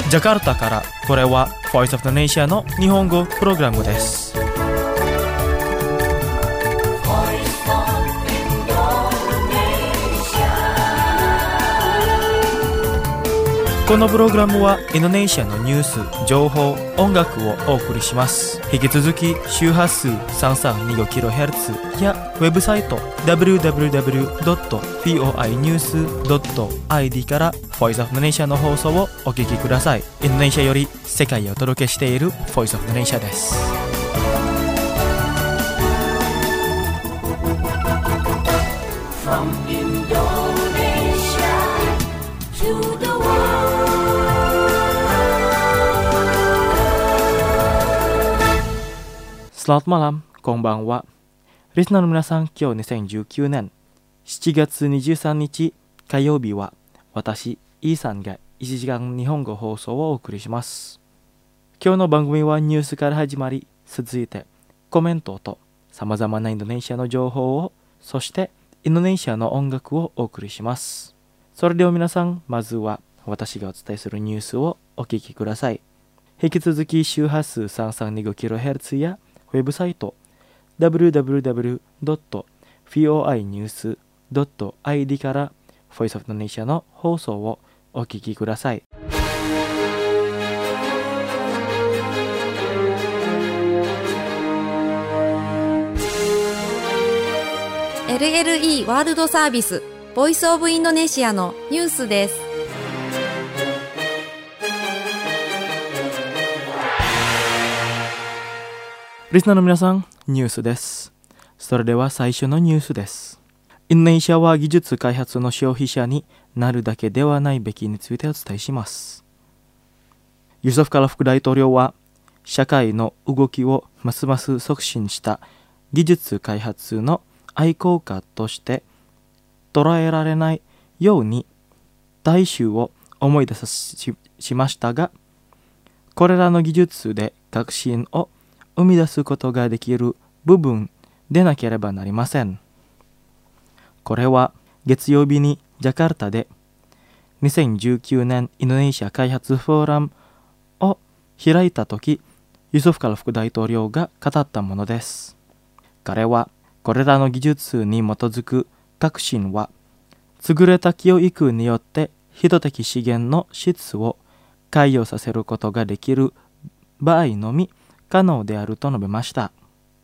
ジャカルタからこれは Voice of the Nation の日本語プログラムです。このプログラムはインドネシアのニュース、情報、音楽をお送りします。引き続き周波数 3325kHz やウェブサイト www.voinews.id から Voice of the Nation の放送をお聞きください。インドネシアより世界へお届けしている Voice of the Nation です。From Indonesia to the Selamat malam, こんばんは。リスナーの皆さん、今日2019年7月23日火曜日は私、イーさんが1時間日本語放送をお送りします。今日の番組はニュースから始まり、続いてコメントと様々なインドネシアの情報を、そしてインドネシアの音楽をお送りします。それでは皆さん、まずは私がお伝えするニュースをお聞きください。引き続き周波数 3325kHz やウェブサイト www.voinews.id から Voice of the Nation の放送をお聞きください。 LLE ワールドサービスボイスオブインドネシアのニュースです。 リスナーの皆さん、ニュースです。それでは最初のニュースです。インドネシアは技術開発の消費者になるだけではないべきについてお伝えします。ユソフ・カラ副大統領は、社会の動きをますます促進した技術開発の愛好家として捉えられないように大衆を思い出さしましたが、これらの技術で革新を生み出すことができる部分でなければなりません。これは月曜日にジャカルタで2019年インドネシア開発フォーラムを開いたとき、ユソフ・カラ副大統領が語ったものです。彼はこれらの技術に基づく革新は優れた教育によって人的資源の質を改良させることができる場合のみ可能であると述べました。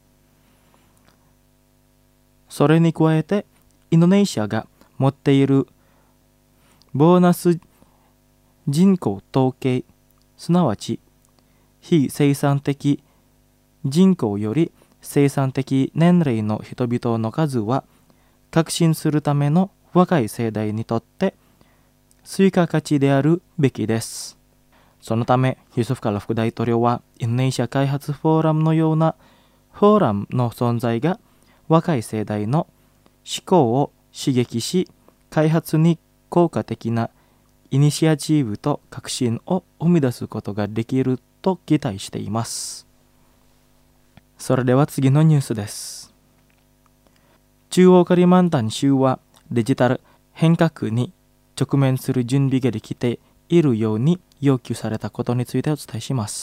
それに加えて、インドネシアが持っているボーナス人口統計、すなわち非生産的人口より生産的年齢の人々の数は、革新するための若い世代にとって追加価値であるべきです。そのため、ユソフ・カラ副大統領は、インドネシア開発フォーラムのようなフォーラムの存在が若い世代の思考を刺激し、開発に効果的なイニシアチブと革新を生み出すことができると期待しています。それでは次のニュースです。中央カリマンタン州はデジタル変革に直面する準備ができているように要求されたことについてお伝えします。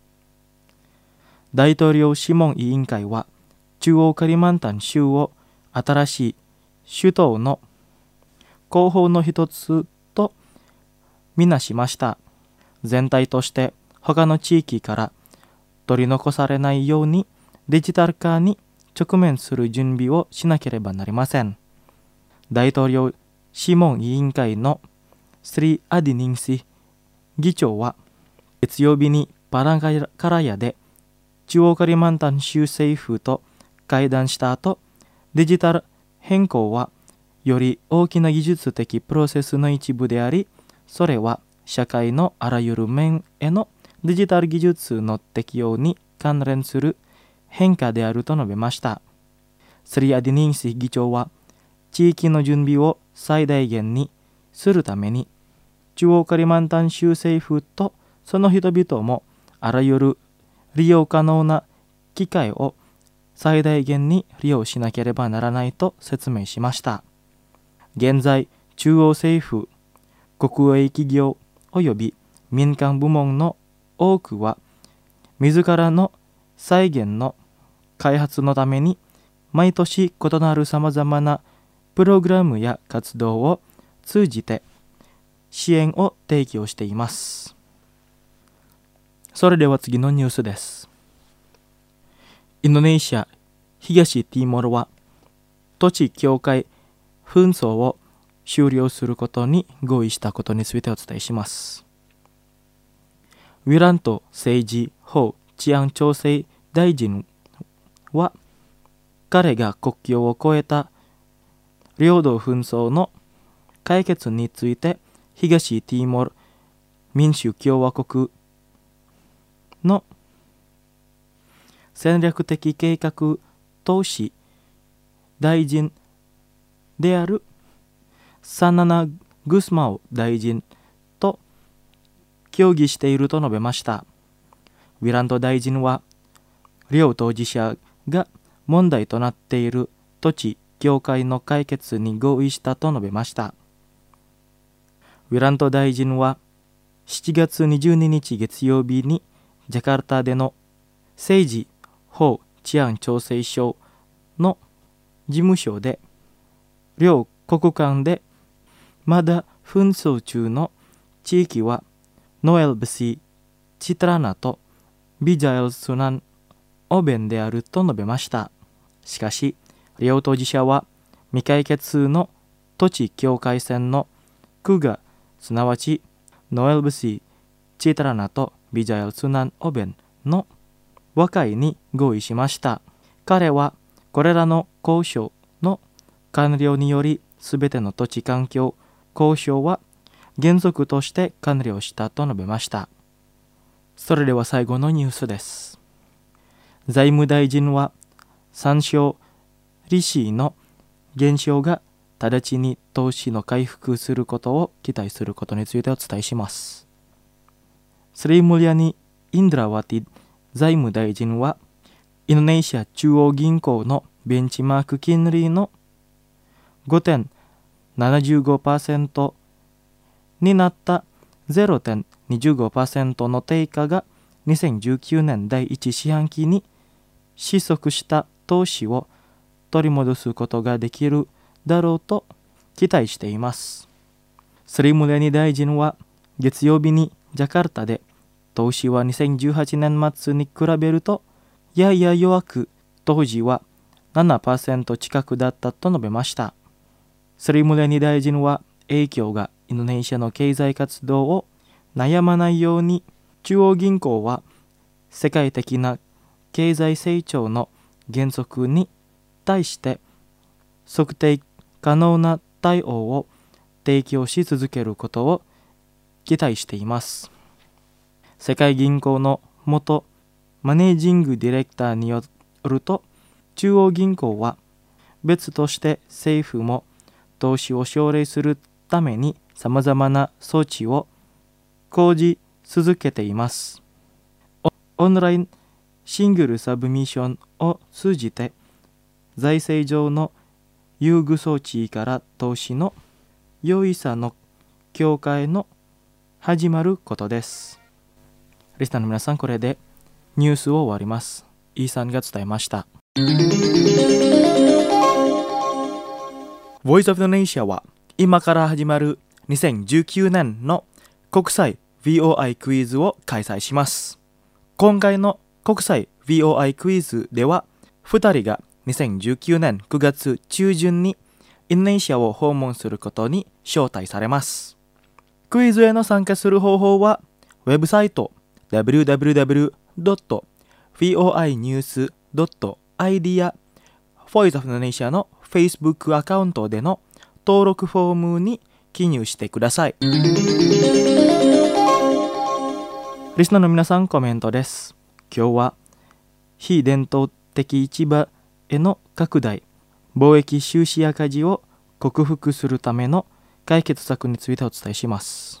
大統領諮問委員会は中央カリマンタン州を新しい首都の候補の一つとみなしました。全体として他の地域から取り残されないようにデジタル化に直面する準備をしなければなりません。大統領諮問委員会のスリー・アディニンシ議長は月曜日にパランカラヤで中央カリマンタン州政府と会談した後、デジタル変更はより大きな技術的プロセスの一部であり、それは社会のあらゆる面へのデジタル技術の適用に関連する変化であると述べました。スリアディニンシ議長は、地域の準備を最大限にするために、中央カリマンタン州政府とその人々もあらゆる利用可能な機会を最大限に利用しなければならないと説明しました。現在、中央政府、国営企業および民間部門の多くは自らの再現の開発のために毎年異なるさまざまなプログラムや活動を通じて支援を提供しています。それでは次のニュースです。インドネシア東ティモールは土地境界紛争を終了することに合意したことについてお伝えします。ウィラント政治法治安調整大臣は彼が国境を越えた領土紛争の解決について東ティモール民主共和国の戦略的計画投資大臣であるサナナ・グスマオ大臣と協議していると述べました。ウィラント大臣は両当事者が問題となっている土地境界の解決に合意したと述べました。ウィラント大臣は7月22日月曜日にジャカルタでの政治法治安調整所の事務所で両国間でまだ紛争中の地域はノエルブシ、チトラナとビジャエルスナン、オベンであると述べました。しかし、両当事者は未解決の土地境界線の区がすなわちノエルブシ、チトラナとビジャエルスナン、オベンの和解に合意しました。彼はこれらの交渉の完了によりすべての土地環境交渉は原則として完了したと述べました。それでは最後のニュースです。財務大臣は参照利子の減少が直ちに投資の回復することを期待することについてお伝えします。スリムリアニ・インドラワティ財務大臣はインドネシア中央銀行のベンチマーク金利の 5.75% になった 0.25% の低下が2019年第1四半期に失速した投資を取り戻すことができるだろうと期待しています。スリムレニ大臣は月曜日にジャカルタで投資は2018年末に比べるとやや弱く当時は 7% 近くだったと述べました。スリムレニ大臣は影響がインドネシアの経済活動を悩まないように中央銀行は世界的な経済成長の原則に対して測定可能な対応を提供し続けることを期待しています。世界銀行の元マネージングディレクターによると、中央銀行は別として政府も投資を奨励するためにさまざまな措置を講じ続けています。オンラインシングルサブミッションを通じて財政上の優遇措置から投資の容易さの強化への始まることです。リスナーの皆さん、これでニュースを終わります。イーさんが伝えました。Voice of Indonesia は今から始まる2019年の国際 VOI クイズを開催します。今回の国際 VOI クイズでは2人が2019年9月中旬にインドネシアを訪問することに招待されます。クイズへの参加する方法はウェブサイト www.voinews.id や Voice of Indonesia の Facebook アカウントでの登録フォームに記入してください。リスナーの皆さん、コメントです。今日は非伝統的市場への拡大、貿易収支赤字を克服するための解決策についてお伝えします。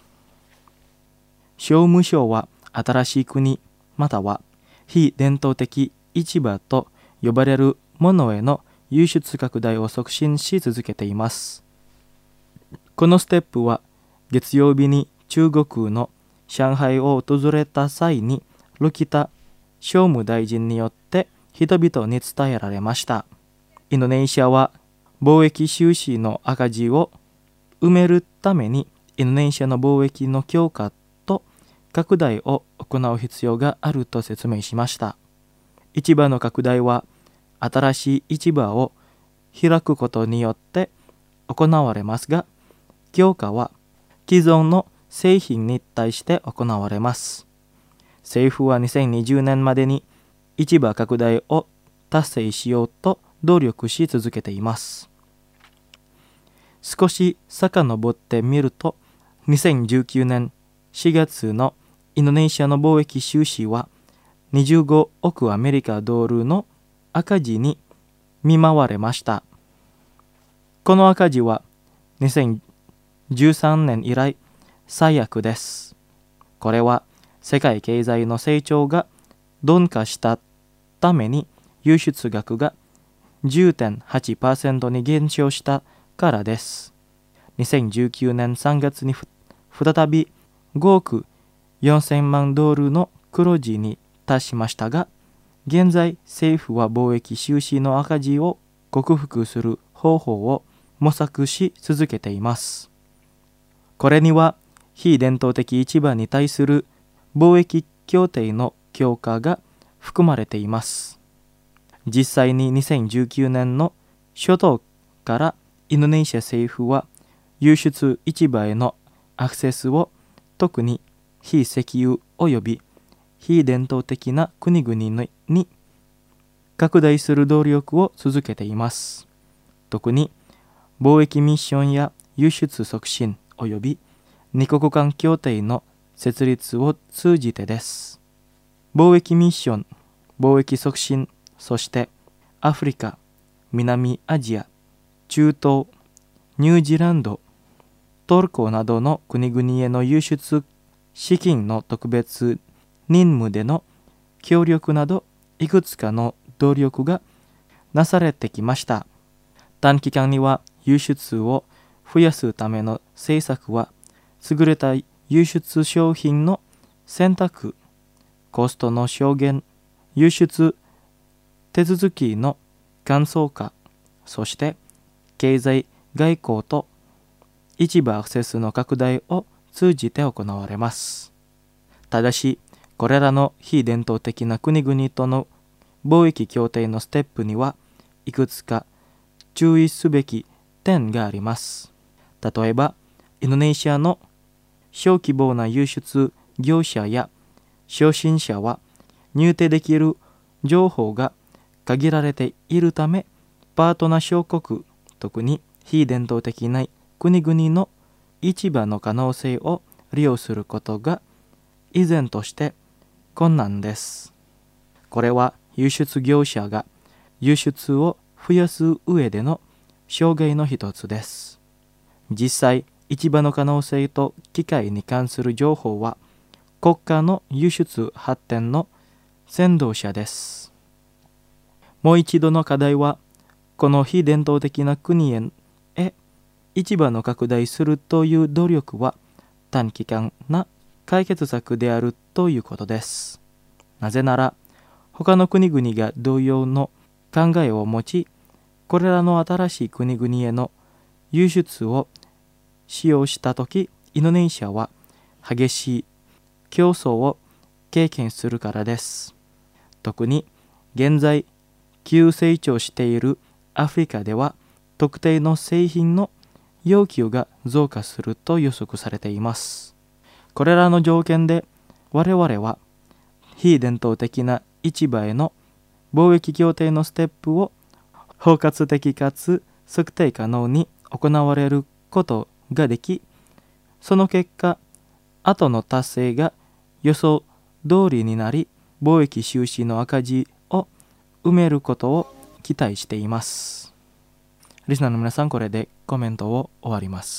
商務省は新しい国または非伝統的市場と呼ばれるものへの輸出拡大を促進し続けています。このステップは月曜日に中国の上海を訪れた際にルキタ商務大臣によって人々に伝えられました。インドネシアは貿易収支の赤字を埋めるためにインドネシアの貿易の強化と拡大を行う必要があると説明しました。市場の拡大は新しい市場を開くことによって行われますが、強化は既存の製品に対して行われます。政府は2020年までに市場拡大を達成しようと努力し続けています。少し遡ってみると、2019年4月のインドネシアの貿易収支は25億アメリカドルの赤字に見舞われました。この赤字は2013年以来最悪です。これは世界経済の成長が鈍化したために輸出額が 10.8% に減少したからです。2019年3月に再び5億4000万ドルの黒字に達しましたが、現在政府は貿易収支の赤字を克服する方法を模索し続けています。これには非伝統的市場に対する貿易協定の強化が含まれています。実際に2019年の初頭からインドネシア政府は輸出市場へのアクセスを特に非石油及び非伝統的な国々に拡大する努力を続けています。特に貿易ミッションや輸出促進及び二国間協定の設立を通じてです。貿易ミッション、貿易促進、そしてアフリカ、南アジア、中東、ニュージーランド、トルコなどの国々への輸出資金の特別任務での協力などいくつかの努力がなされてきました。短期間には輸出を増やすための政策は優れた輸出商品の選択、コストの削減、輸出手続きの簡素化、そして経済外交と市場アクセスの拡大を通じて行われます。ただし、これらの非伝統的な国々との貿易協定のステップにはいくつか注意すべき点があります。例えば、インドネシアの小規模な輸出業者や初心者は入手できる情報が限られているため、パートナー諸国、特に非伝統的な国々の市場の可能性を利用することが依然として困難です。これは輸出業者が輸出を増やす上での障害の一つです。実際、市場の可能性と機会に関する情報は国家の輸出発展の先導者です。もう一度の課題は、この非伝統的な国へ市場の拡大するという努力は短期間な解決策であるということです。なぜなら、他の国々が同様の考えを持ち、これらの新しい国々への輸出を使用したとき、インドネシアは激しい競争を経験するからです。特に現在急成長しているアフリカでは、特定の製品の要求が増加すると予測されています。これらの条件で我々は非伝統的な市場への貿易協定のステップを包括的かつ測定可能に行われることができ、その結果、後の達成が予想通りになり、貿易収支の赤字を埋めることを期待しています。リスナーの皆さん、これでコメントを終わります。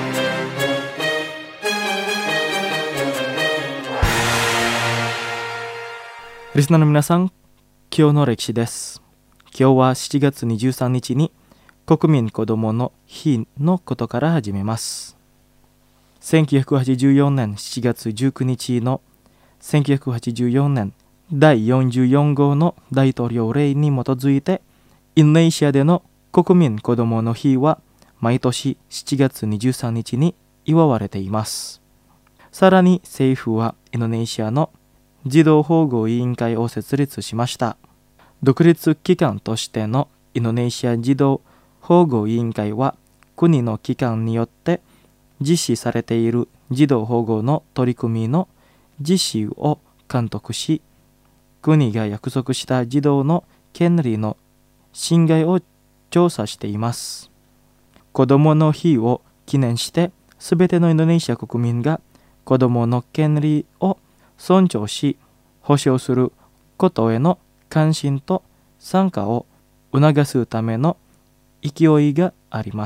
リスナーの皆さん、今日の歴史です。今日は7月23日に国民子どもの日のことから始めます。 1984年7月19日の1984年第44号の大統領令に基づいて、インドネシアでの国民子どもの日は毎年7月23日に祝われています。さらに政府はインドネシアの児童保護委員会を設立しました。独立機関としてのインドネシア児童保護委員会は国の機関によって実施されている児童保護の取り組みの実施を監督し、国が約束した児童の権利の侵害を調査しています。子どもの日を記念して、すべてのインドネシア国民が子どもの権利を尊重し、保障することへの関心と参加を促すための勢いがあります。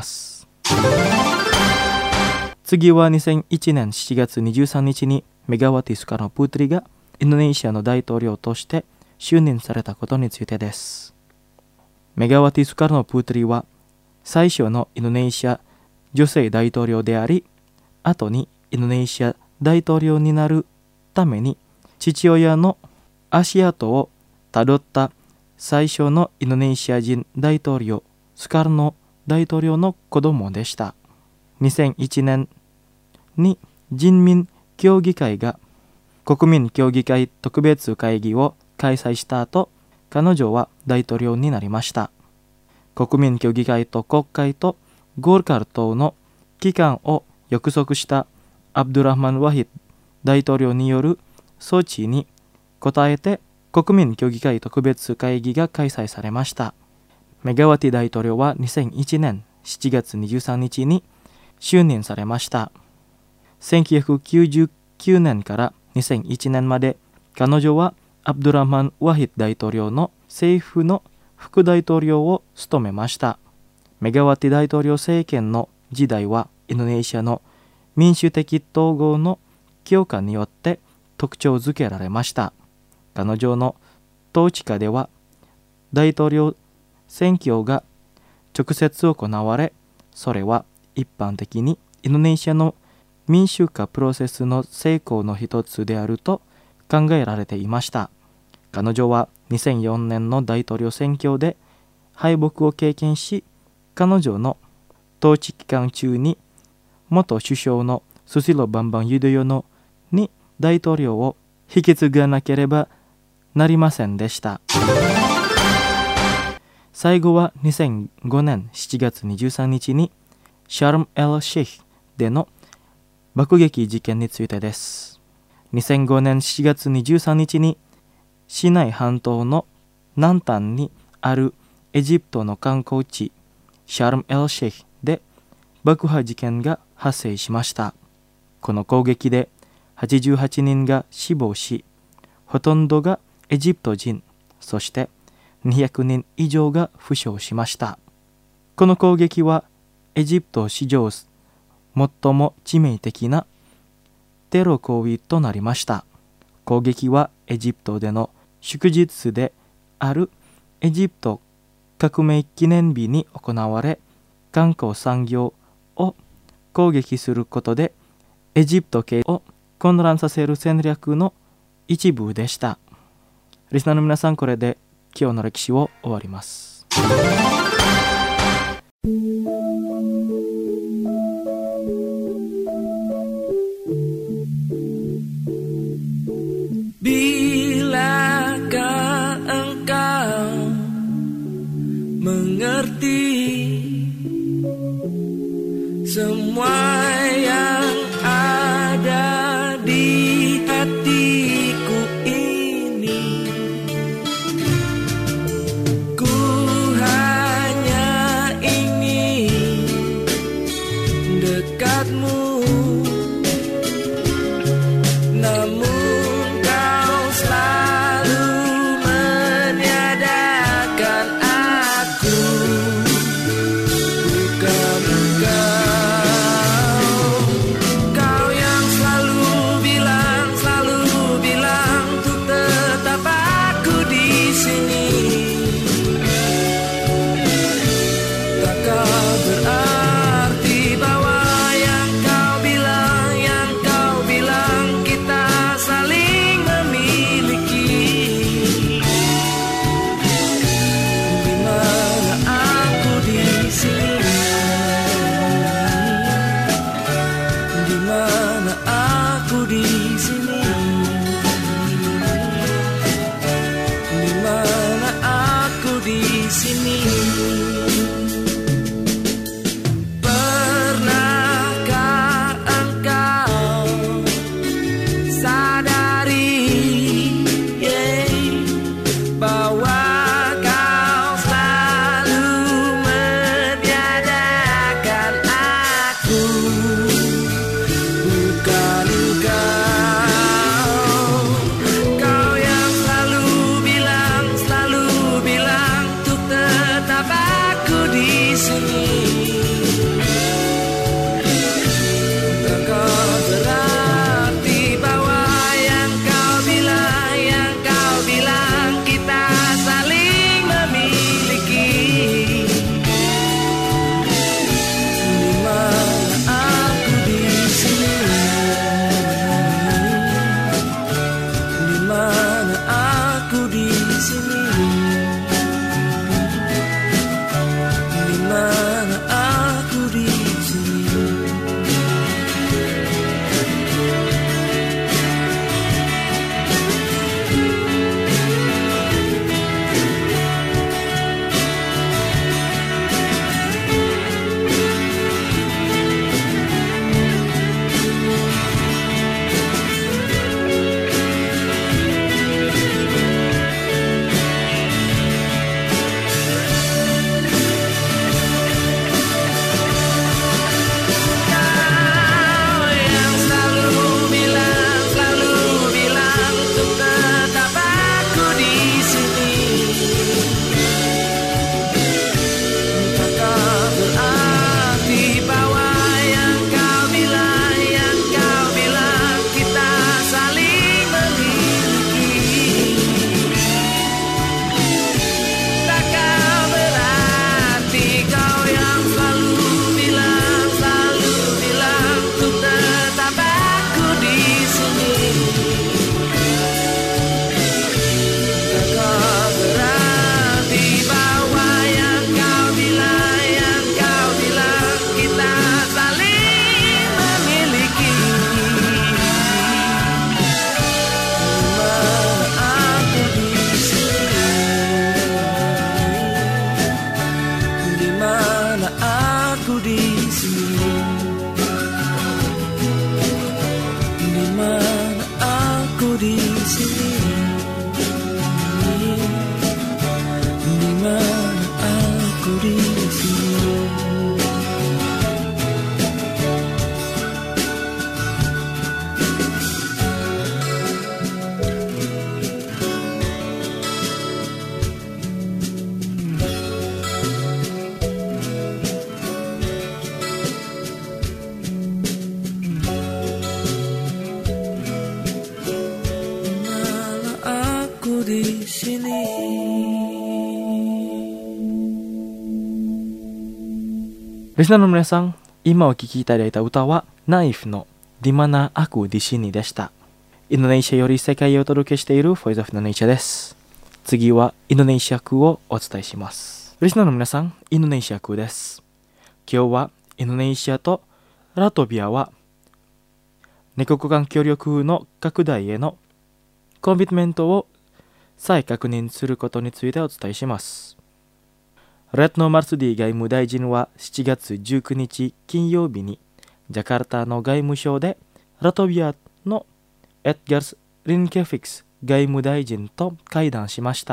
次は2001年7月23日にメガワティ・スカルノ・プートリがインドネシアの大統領として就任されたことについてです。メガワティ・スカルノ・プートリは最初のインドネシア女性大統領であり、後にインドネシア大統領になるために父親の足跡をたどった最初のインドネシア人大統領、スカルノ大統領の子供でした。2001年に人民協議会が国民協議会特別会議を開催した後、彼女は大統領になりました。国民協議会と国会とゴールカル島の機関を約束したアブドゥラハマン・ワヒド大統領による措置に応えて国民協議会特別会議が開催されました。メガワティ大統領は2001年7月23日に就任されました。1999年から2001年まで彼女はアブドゥラハマン・ワヒド大統領の政府の副大統領を務めました。メガワティ大統領政権の時代はインドネシアの民主的統合の強化によって特徴づけられました。彼女の統治下では大統領選挙が直接行われ、それは一般的にインドネシアの民主化プロセスの成功の一つであると考えられていました。彼女は2004年の大統領選挙で敗北を経験し、彼女の統治期間中に元首相のスシロ・バンバン・ユドヨノに大統領を引き継がなければなりませんでした。最後は2005年7月23日にシャルム・エル・シェイクでの爆撃事件についてです。2005年7月23日にシナイ半島の南端にあるエジプトの観光地シャルム・エル・シェイクで爆破事件が発生しました。この攻撃で88人が死亡し、ほとんどがエジプト人、そして200人以上が負傷しました。この攻撃はエジプト史上最も致命的なテロ行為となりました。攻撃はエジプトでの祝日であるエジプト革命記念日に行われ、観光産業を攻撃することでエジプト系を混乱させる戦略の一部でした。リスナーの皆さん、これで今日の歴史を終わります。 Bilakah engkau mengerti semua yang ada di hatiku ini? Ku hanya ingin dekatmu, namun kau selalu meniadakan aku. Bukan kau yang selalu bilang untuk tetap aku di sini. Takkah berarti bahwa yang kau bilang di sini. Pernahkah engkau sadari bahwa kau selalu meniadakan aku, bukan kau yang selalu bilang untuk tetap aku di sini. Kau berarti bahwa yang kau bilang kita saling memiliki. Di mana aku di sini? Di mana aku di sini? Di mana aku di sini? Di sini. Listenerの皆さん、今お聴きいただいた歌はナイフのDi Mana Aku Di Siniでした。インドネシアより世界へお届けしているVoice of Indonesiaです。次はインドネシア風をお伝えします。リスナーの皆さん、インドネシア風です。今日はインドネシアとラトビアは二国間協力の拡大へのコミットメントを再確認することについてお伝えします。レッドノ・マルスディ外務大臣は7月19日金曜日にジャカルタの外務省でラトビアのエッガース・リンケフィクス外務大臣と会談しました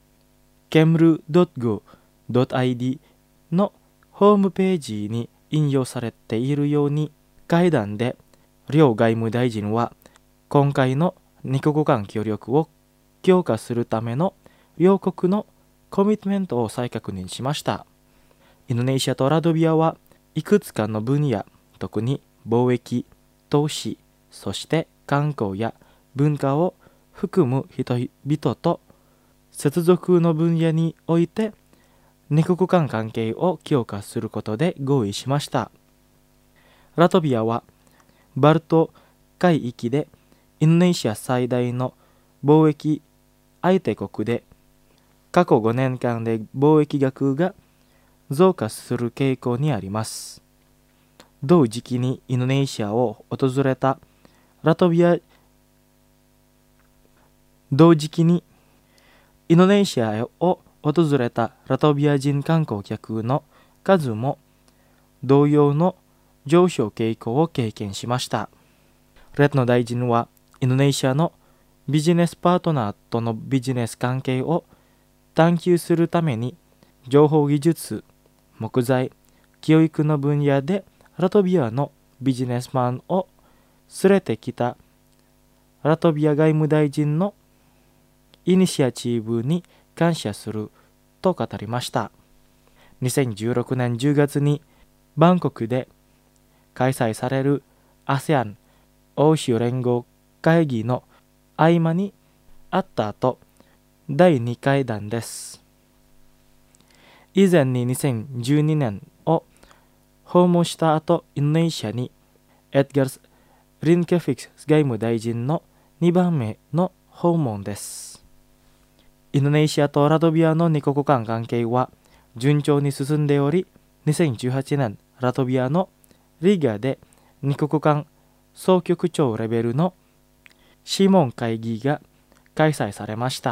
。kemlu.go.id のホームページに引用されているように、会談で両外務大臣は今回の二国間協力を強化するための両国のコミットメントを再確認しました。インドネシアとラトビアはいくつかの分野、特に貿易、投資、そして観光や文化を含む人々と接続の分野において二国間関係を強化することで合意しました。ラトビアはバルト海域でインドネシア最大の貿易相手国で、過去5年間で貿易額が増加する傾向にあります。同時期にインドネシアを訪れたラトビア、同時期にインドネシアを訪れたラトビア人観光客の数も同様の上昇傾向を経験しました。レッノ大臣はインドネシアのビジネスパートナーとのビジネス関係を探求するために情報技術、木材、教育の分野でラトビアのビジネスマンを連れてきたラトビア外務大臣のイニシアチブに感謝すると語りました。2016年10月にバンコクで開催される ASEAN 欧州連合会議の合間にあった後、第2回談です。以前に2012年を訪問した後、インドネシアにエッガース・リンケフィックス外務大臣の2番目の訪問です。インドネシアとラトビアの2国間関係は順調に進んでおり、2018年ラトビアのリガで2国間総局長レベルの諮問会議が開催されました。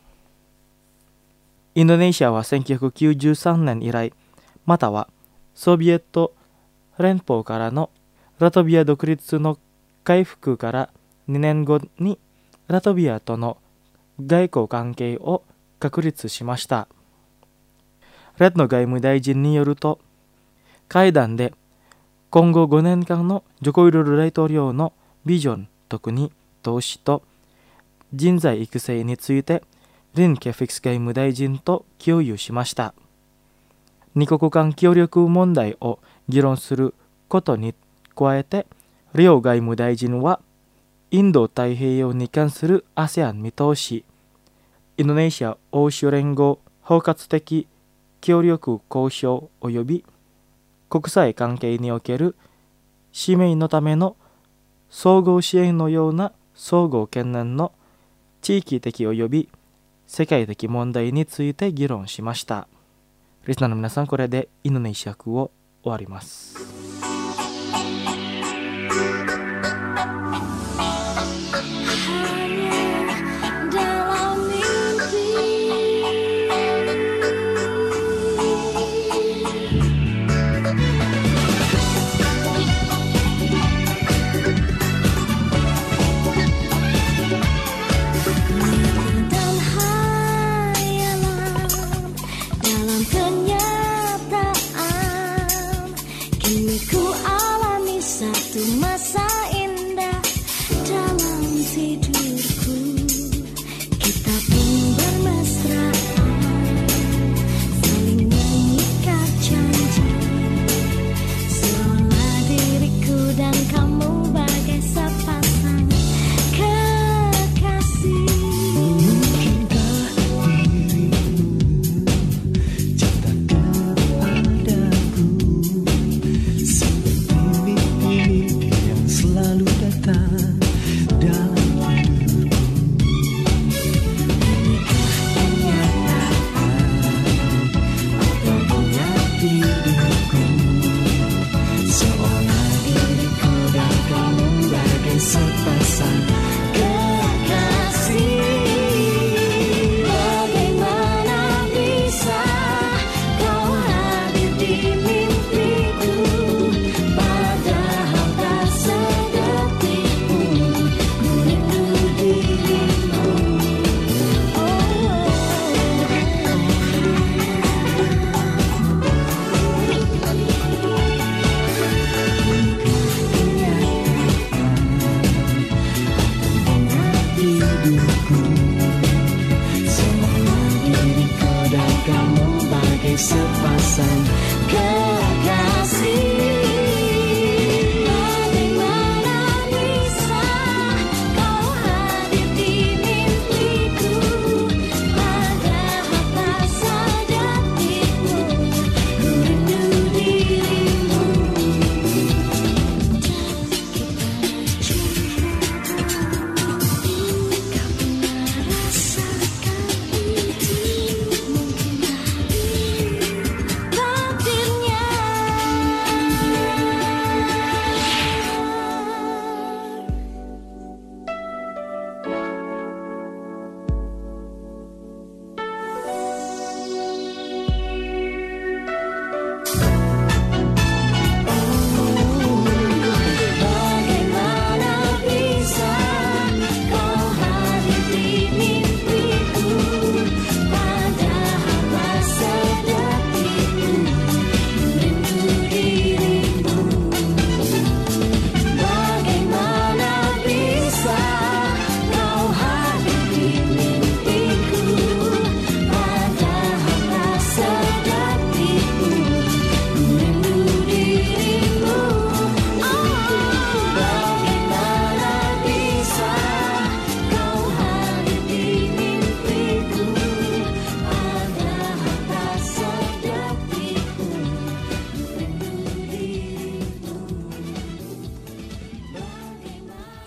インドネシアは1993年以来、またはソビエト連邦からのラトビア独立の回復から2年後にラトビアとの外交関係を確立しました。レッノ外務大臣によると、会談で今後5年間のジョコウィドド大統領のビジョン、特に投資と人材育成についてリン・ケフィクス外務大臣と共有しました。二国間協力問題を議論することに加えて、両外務大臣はインド太平洋に関する ASEAN 見通し、インドネシア欧州連合包括的協力交渉及び国際関係における使命のための総合支援のような総合懸念の地域的及び世界的問題について議論しました。リスナーの皆さん、これでインドネシア語を終わります。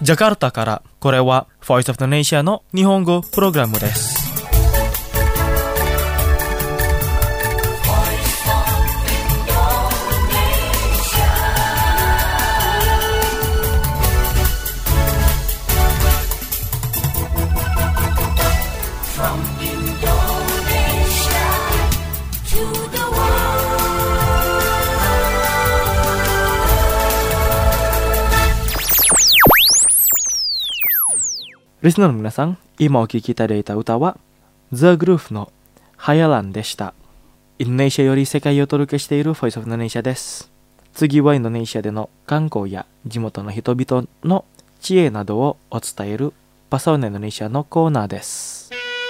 ジャカルタから、これは Voice of Indonesia の日本語プログラムです。リスナーの皆さん、今お聴きいただいた歌は The Groove のハヤランでした。インドネシアより世界をお届けしている Voice of Indonesia です。次はインドネシアでの観光や地元の人々の知恵などをお伝えるパサオナインドネシアのコーナーです。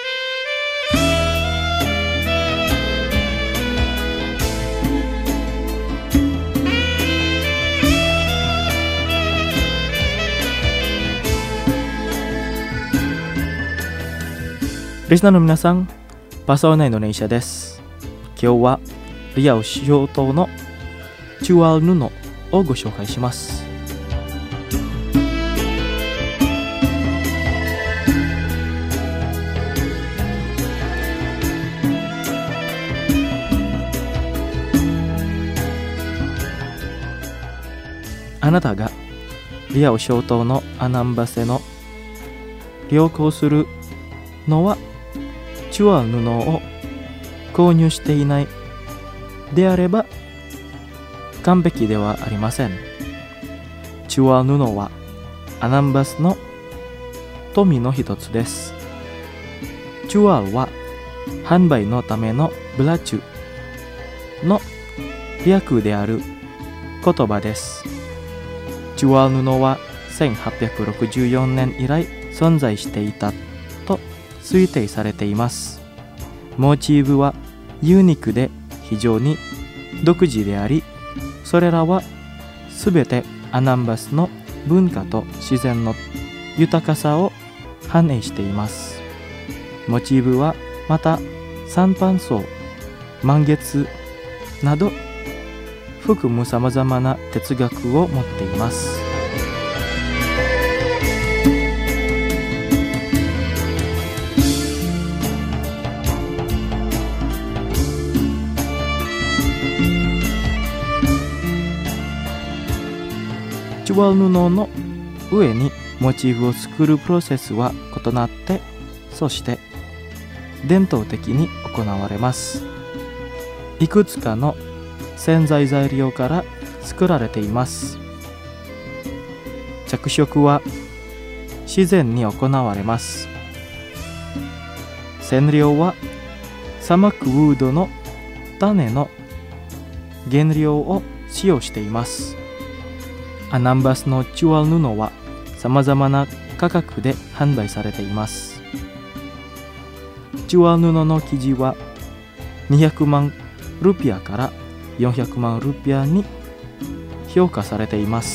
リスナーの皆さん、パサオナインドネシアです。今日はリアオ諸島のチュアルヌノをご紹介します。あなたがリアオ諸島のアナンバセの旅行するのはチュアル布を購入していないであれば完璧ではありません。チュアル布はアナンバスの富の一つです。チュアルは販売のためのブラチュの略である言葉です。チュアル布は1864年以来存在していたと推定されています。モチーフはユニークで非常に独自であり、それらはすべてアナンバスの文化と自然の豊かさを反映しています。モチーフはまたサンパンソウ、満月など含むさまざまな哲学を持っています。チュアル布の上にモチーフを作るプロセスは異なって、そして伝統的に行われます。いくつかの洗剤材料から作られています。着色は自然に行われます。染料はサマクウードの種の原料を使用しています。アナンバスのチュアル布はさまざまな価格で販売されています。チュアル布の生地は200万ルピアから400万ルピアに評価されています。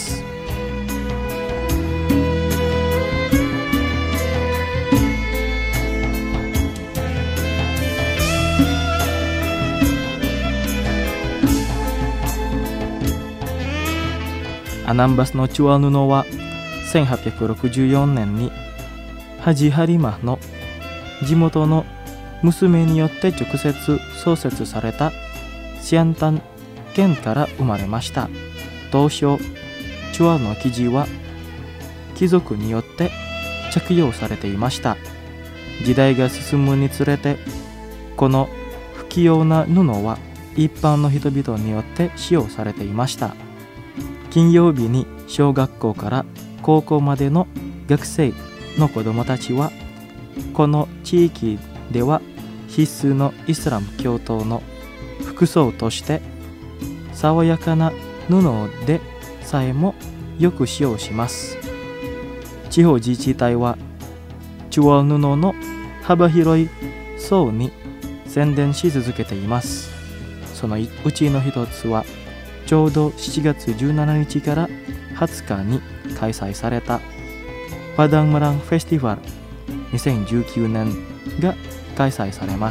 アナンバスのチュアル布は1864年にハジ・ハリマの地元の娘によって直接創設されたシアンタン県から生まれました。当初、チュアルの生地は貴族によって着用されていました。時代が進むにつれて、この不器用な布は一般の人々によって使用されていました。金曜日に小学校から高校までの学生の子どもたちは、この地域では必須のイスラム教徒の服装として爽やかな布でさえもよく使用します。地方自治体はチュアル布の幅広い層に宣伝し続けています。そのうちの一つはちょうど7月17日から20日に開催されたパダンマランフェスティバル2019年が開催されます。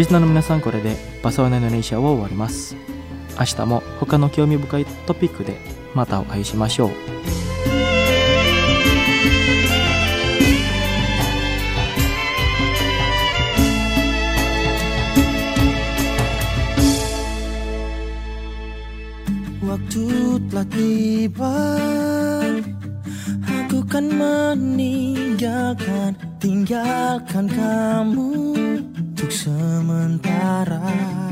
リスナーの皆さん、これでバサワナインドネシアを終わります。明日も他の興味深いトピックでまたお会いしましょう。 Waktu telah tiba, aku kan tinggalkan kamu untuk sementara.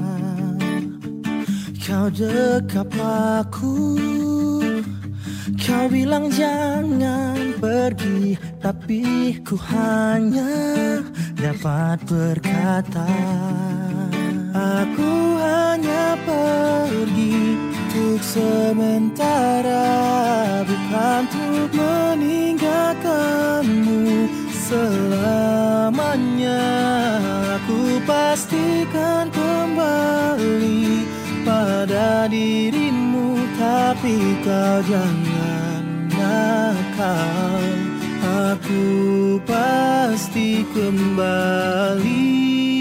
Kau dekap aku, kau bilang jangan pergi, tapi ku hanya dapat berkata, aku hanya pergi untuk sementara, bukan untuk meninggalkanmu selamanya. Aku pastikan kembali pada dirimu, tapi kau jangan nakal. Aku pasti kembali.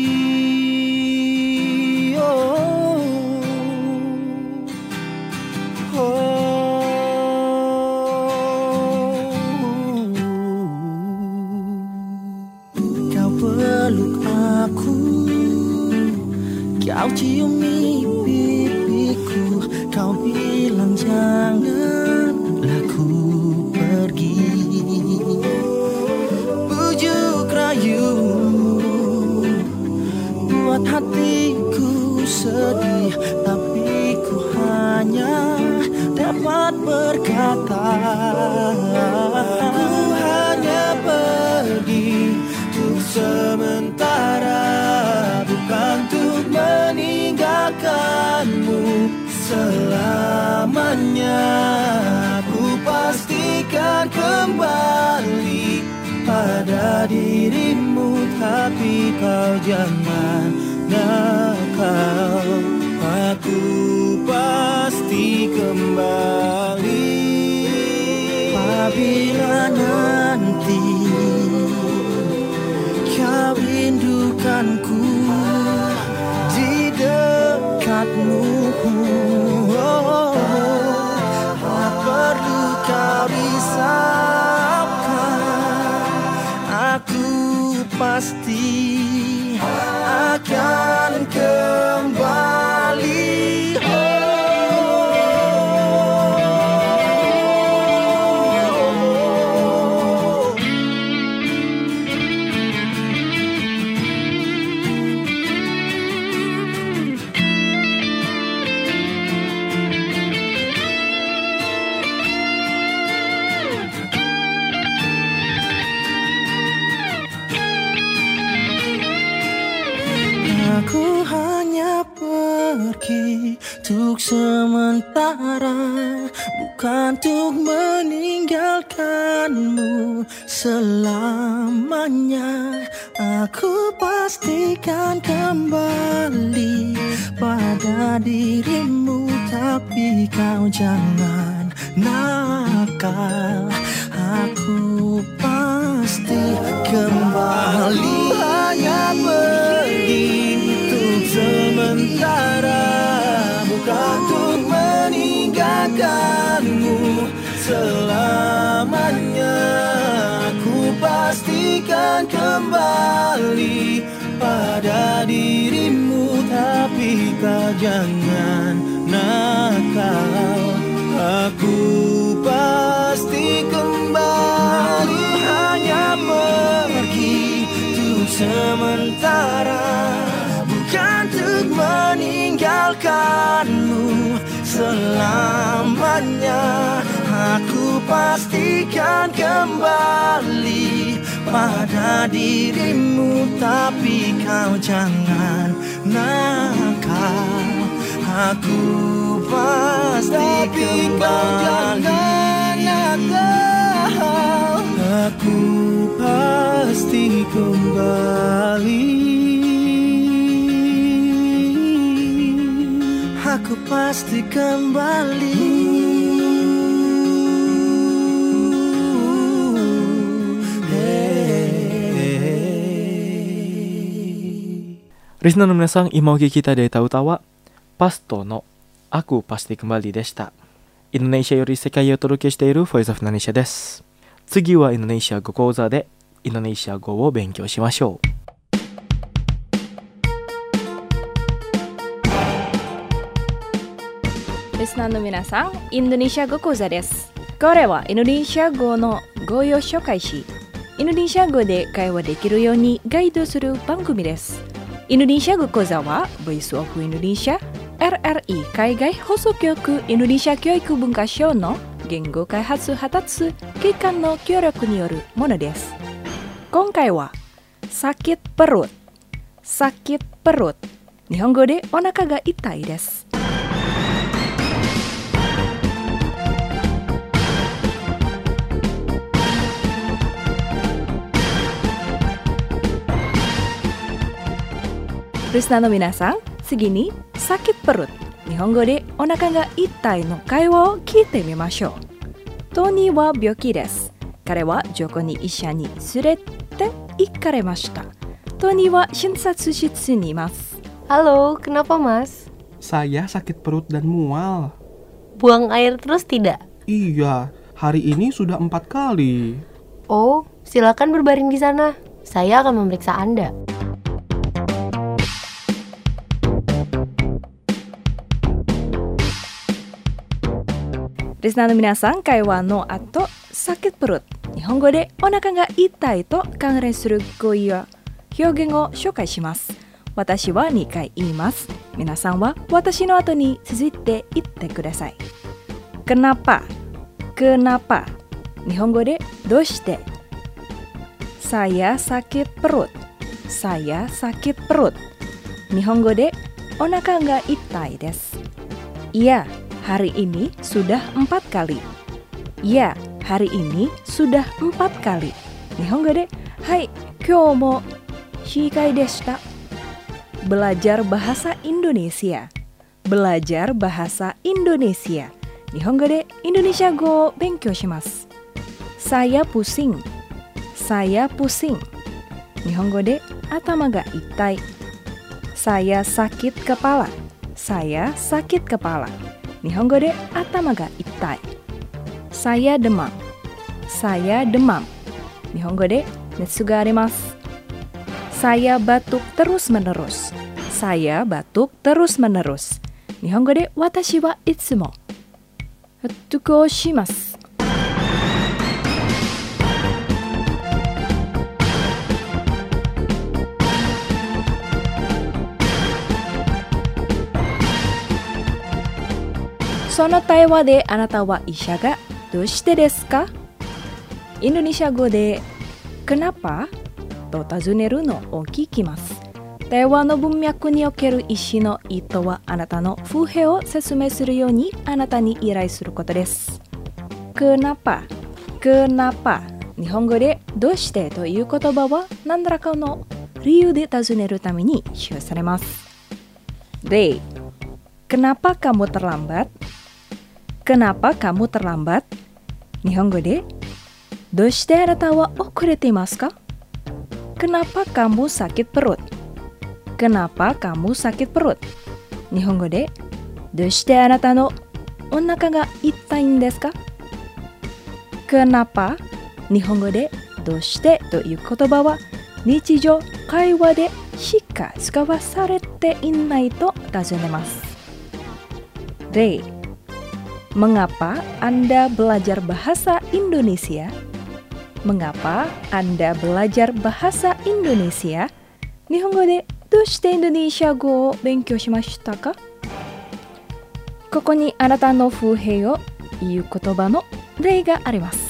Kau ciumi pipiku, kau bilang janganlah ku pergi. Bujuk rayu buat hatiku sedih, tapi ku hanya dapat berkata, aku hanya pergi untuk sementara, bukan untuk meninggalkanmu selamanya. Aku pastikan kembali pada dirimu, tapi kau jangan nakal. Aku pasti kembali apabila nanti kau rindukanku di dekatmu. Tak perlu kau risaukan, aku pasti akan kembali. Aku hanya pergi untuk sementara, bukan untuk meninggalkanmu selamanya. Aku pastikan kembali pada dirimu, tapi kau jangan nakal. Aku pasti kembali. Hanya pergi untuk sementara, bukan untuk meninggalkanmu selamanya. Aku pastikan kembali pada dirimu, tapi kau jangan nakal. Aku pasti kembali. Hanya pergi untuk sementara, bukan untuk meninggalkanmu selamanya. Aku pastikan kembali pada dirimu, tapi kau jangan nakal. Aku pasti kembali. Aku pasti kembali. Aku pasti kembali. リスナーの皆さん、今お聞きいただいた歌はパストのAku Pasti Kembaliでした。インドネシアより世界へお届けしている Voice of Indonesia です。次はインドネシア語講座でインドネシア語を勉強しましょう。 リスナーの皆さん、インドネシア語講座です。これはインドネシア語の語彙を紹介し、インドネシア語で会話できるようにガイドする番組です。インドネシア語講座は Voice of Indonesia RRI 海外放送局インドネシア教育文化省の言語開発発達機関の協力によるものです。今回はsakit perut。sakit perut。日本語でお腹が痛いです。リスナーの皆さん、次にsakit perut、日本語でお腹が痛いの会話を聞いてみましょう。トニーは病気です。彼はジョコに医者に連れて行かれました。トニーは診察室にいます。 Halo, kenapa mas? Saya sakit perut dan mual. Buang air terus tidak? Iya, hari ini sudah 4 kali. Oh, silakan berbaring di sana. Saya akan memeriksa Anda. Listenerの皆さん、会話の後、sakit perut、日本語でお腹が痛いと関連する語彙や表現を紹介します。私は2回言います。皆さんは私の後に続いて言ってください。Kenapa、Kenapa、日本語でどうして。Saya sakit perut、Saya sakit perut、日本語でお腹が痛いです。Iya、hari ini sudah 4 kali. Ya, hari ini sudah 4 kali. 日本語で、はい、今日も4回でした。Belajar bahasa Indonesia. Belajar bahasa Indonesia. 日本語でインドネシア語を勉強します。Saya pusing. Saya pusing. 日本語で頭が痛い。Saya sakit kepala. Saya sakit kepala.日本語で頭が痛い。Saya demam。Saya demam。日本語で熱があります。Saya batuk terus menerus。Saya batuk terus menerus。日本語で私はいつも吐くをします。その対話であなたは医者がどうしてですか？インドネシア語で Kenapa? と尋ねるのを聞きます。対話の文脈における医師の意図はあなたの不平を説明するようにあなたに依頼することです。Kenapa? Kenapa? 日本語でどうしてという言葉は何らかの理由で尋ねるために使用されます。で、Kenapa kamu terlambat?Kenapa kamu terlambat? 日本語でどうしてあなたは遅れていますか？ Kenapa kamu sakit perut? Kenapa kamu sakit perut? 日本語でどうしてあなたのお腹が痛いんですか？ Kenapa 日本語でどうしてという言葉は日常会話でしか使わされていないと尋ねます。で、Mengapa Anda belajar bahasa Indonesia? Mengapa Anda belajar bahasa Indonesia? 日本語でどうしてインドネシア語を勉強しましたか？ここにあなたの不平を言う言葉の例があります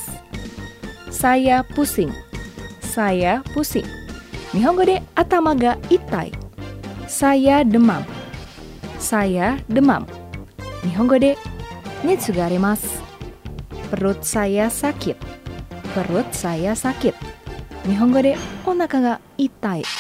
。Saya pusing. Saya pusing. 日本語で頭が痛い。Saya demam. Saya demam. 日本語で熱があります。Perut saya sakit. Perut saya sakit. 日本語でお腹が痛い。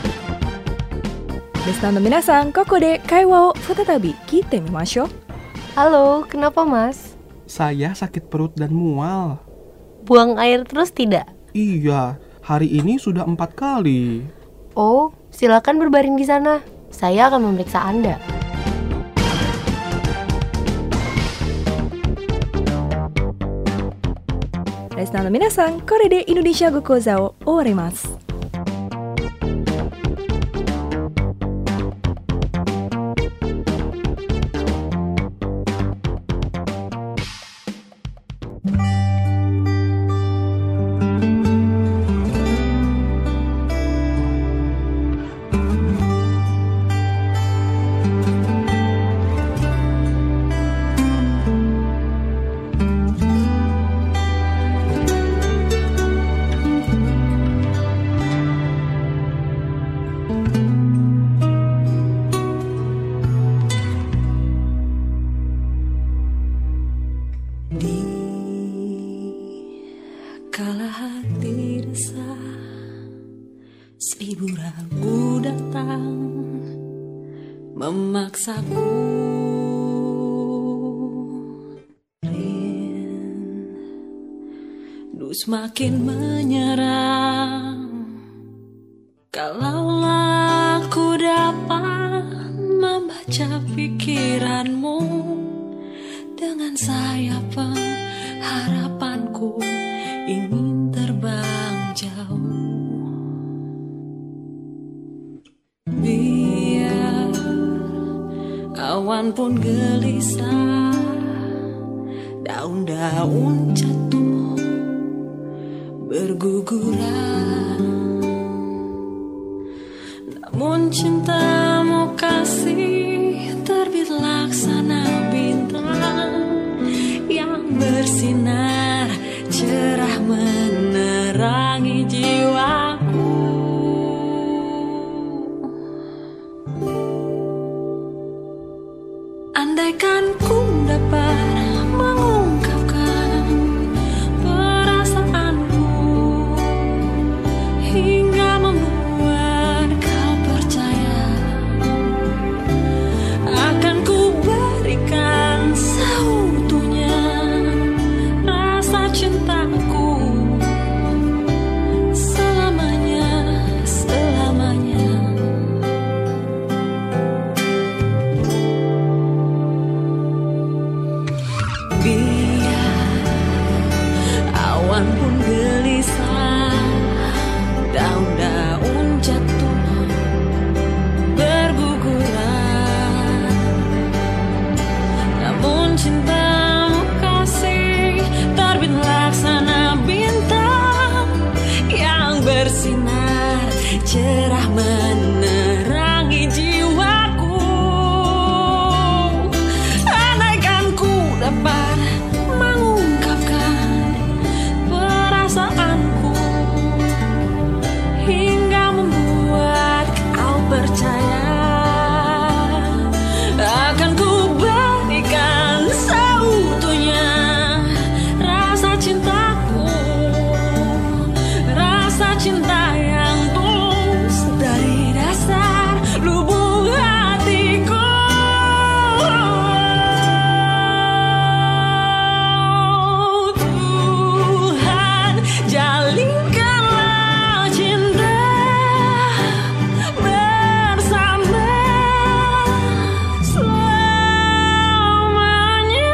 リスナーの皆さん、ここで会話を再び聞いてみましょう。 Halo, kenapa Mas? Saya sakit perut dan mual. Buang air terus tidak? Iya, hari ini sudah 4 kali. Oh, silakan berbaring di sana. Saya akan memeriksa Anda. Listenerの皆さん、これでインドネシア語講座を終わります。 Kala hati resah, 1000 ragu datang memaksaku. Rindu semakin menyerang. Kalaulah aku dapat membaca pikiranmu dengan sayap pengharapanku ingin terbang jauh. Biar awan pun gelisah, daun-daun jatuh berguguran, namun cintamu kasih terbit laksana bintang yang bersinar cerah menerangi jiwaku. Andaikan ku dapat mengungkapkan perasaanku hingga membuat kau percaya, akan ku berikan seutuhnya rasa cintaku selamanya, selamanya. Biar awan pun gelisah, daun-daun jatuh berguguran, namun cintamu kasih terbit laksana bintang yang bersinar cerah menerangi jiwaku. Andaikan ku dapat mengungkapkan perasaanku hingga membuat kau percaya, akan ku berikan seutuhnya rasa cintaku, rasa cinta yang tulus dari dasar lubuk hatiku. Tuhan, jalinkanlah cinta bersama selamanya.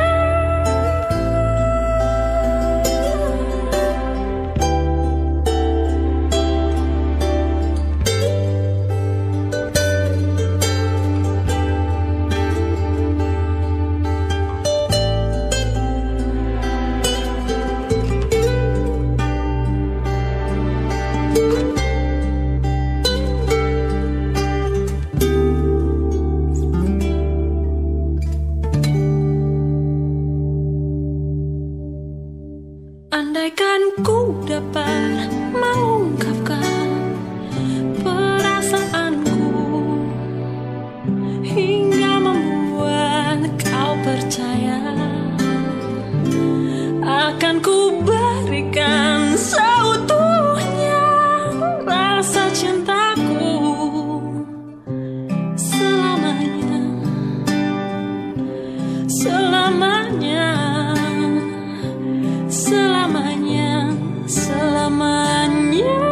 Andaikan ku dapat mengungkapkan perasaanku hingga membuat kau percaya, akan ku berikan seutuhnya rasa cintaku selamanya, selamanya. bersamanya selamanya.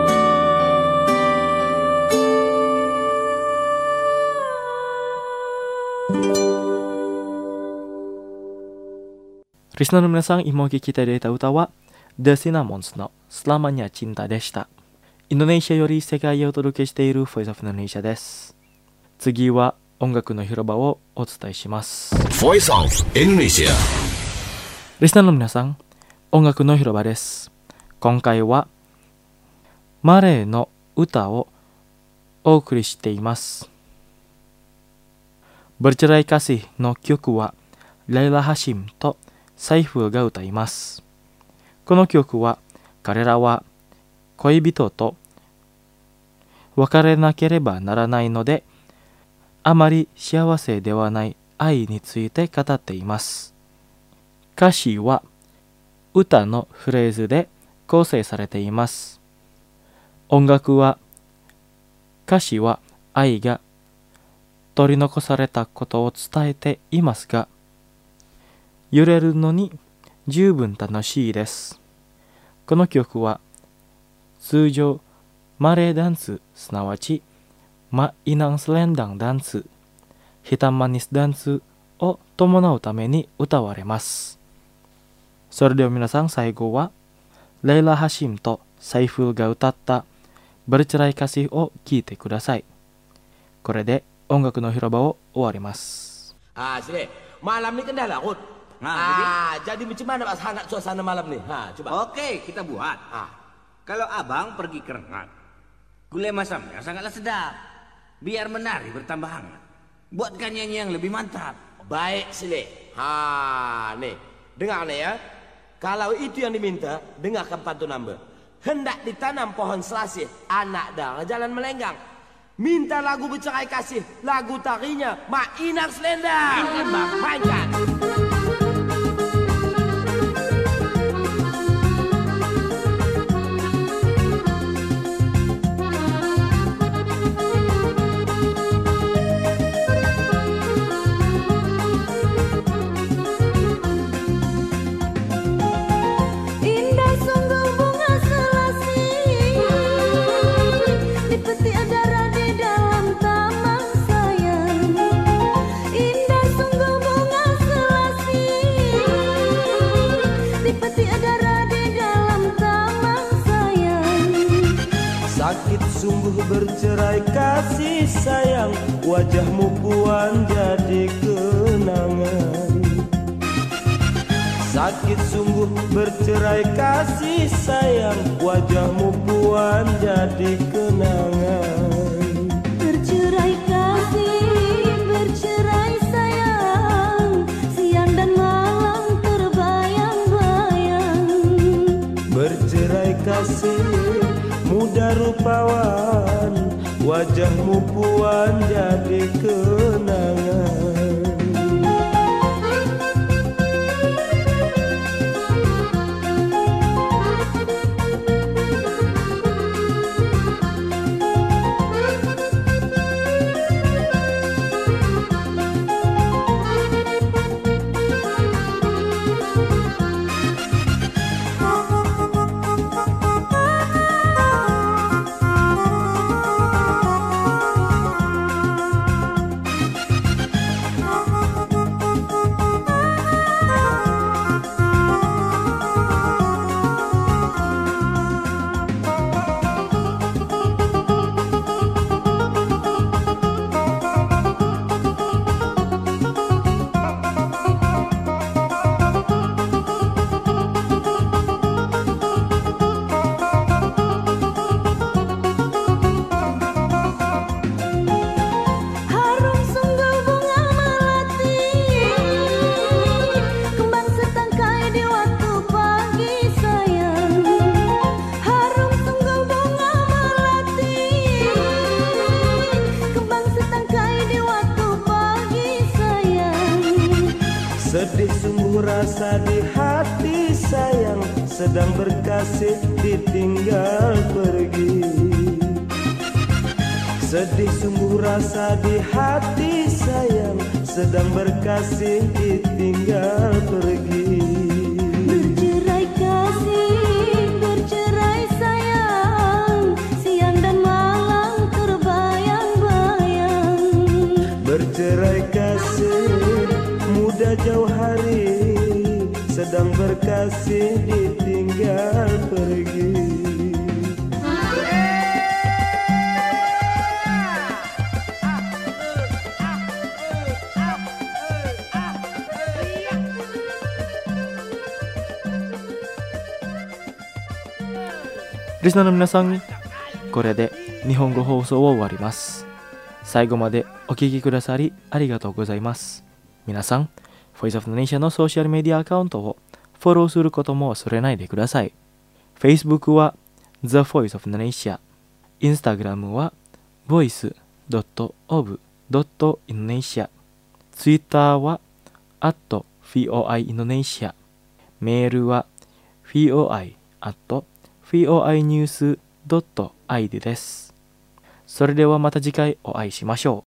Risna no minasang, imo kikita de ita uta wa The Cinnamons no Selamanya Cinta deshita. インドネシアより世界へお届けしているボイスオブインドネシアです。次は音楽の広場をお伝えします。 Voice of Indonesia。 リスナーの皆さん、音楽の広場です。今回はマレーの歌をお送りしています。Bercerai Kasihの曲はライラ・ハシムとサイフが歌います。この曲は彼らは恋人と別れなければならないので、あまり幸せではない愛について語っています。歌詞は歌のフレーズで構成されています。音楽は歌詞は愛が取り残されたことを伝えていますが、揺れるのに十分楽しいです。この曲は通常マレーダンス、すなわちマイナンスレンダンダンス、ヒタンマニスダンスを伴うために歌われます。それでは皆さん、最後はレイラ・ハシムとサイフが歌ったBercerai Kasihを聴いてください。これで音楽の広場を終わります。 Sini, malam ni kan dah larut. Jadi macam mana Mas hangat suasana malam ni? Coba. Oke, kita buat. Kalau abang pergi ke renang, gulai masamnya sangatlah sedap. Biar menari bertambah hangat. Buatkan nyanyi yang lebih mantap. Baik, Sile. Nih, dengar nih ya. Kalau itu yang diminta, dengarkan pantun namba. Hendak ditanam pohon selasih, anak darah jalan melenggang. Minta lagu Bercerai Kasih, lagu tarinya Mak Inang Selendang. Mainkan bang, mainkan. Sakit sungguh bercerai kasih sayang, wajahmu puan jadi kenangan. Sakit sungguh bercerai kasih sayang, wajahmu puan jadi kenangan. Bercerai kasih, bercerai sayang, siang dan malam terbayang-bayang. Bercerai kasih muda rupawan, wajahmu puan jadi kenangan. Sedih sungguh rasa di hati sayang, sedang berkasih ditinggal pergi. Sedih sungguh rasa di hati sayang, sedang berkasih ditinggal pergi. Bercerai kasih, kekasih ditinggal pergi. リスナーの皆さん、これで日本語放送を終わります。最後までお聞きくださりありがとうございます。皆さん、Voice of Indonesia のソーシャルメディアアカウントをフォローすることも忘れないでください。Facebook は The Voice of Indonesia、Instagram は voice.of.indonesia、Twitter は @voiindonesia、メールは voi@voinews.id です。それではまた次回お会いしましょ